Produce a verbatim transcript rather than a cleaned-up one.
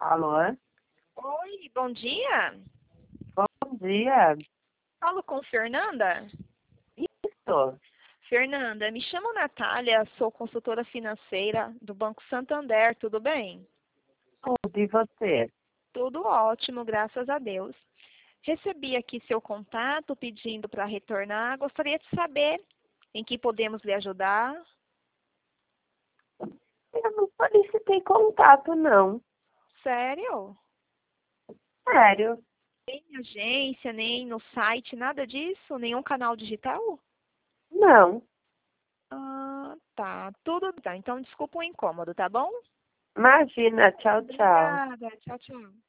Alô? Oi, bom dia. Bom dia. Falo com Fernanda. Isso. Fernanda, me chamo Natália, sou consultora financeira do Banco Santander, tudo bem? Tudo e você? Tudo ótimo, graças a Deus. Recebi aqui seu contato pedindo para retornar. Gostaria de saber em que podemos lhe ajudar. Eu não solicitei contato, não. Sério? Sério. Nem em agência, nem no site, nada disso? Nenhum canal digital? Não. Ah, tá. Tudo tá. Então, desculpa o incômodo, tá bom? Imagina. Tchau, tchau. Obrigada. Tchau, tchau.